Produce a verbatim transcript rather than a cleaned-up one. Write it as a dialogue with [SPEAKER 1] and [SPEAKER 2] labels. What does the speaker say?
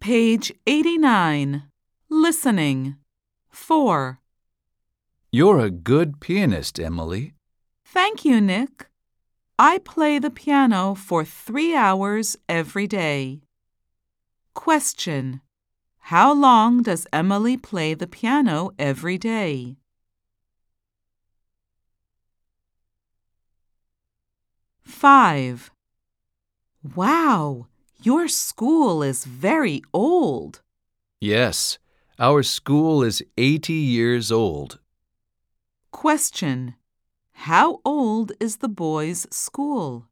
[SPEAKER 1] Page eighty-nine. Listening. four.
[SPEAKER 2] You're a good pianist, Emily.
[SPEAKER 1] Thank you, Nick. I play the piano for three hours every day. Question. How long does Emily play the piano every day? five. Wow, your school is very old.
[SPEAKER 2] Yes, our school is eighty years old.
[SPEAKER 1] Question. How old is the boys' school?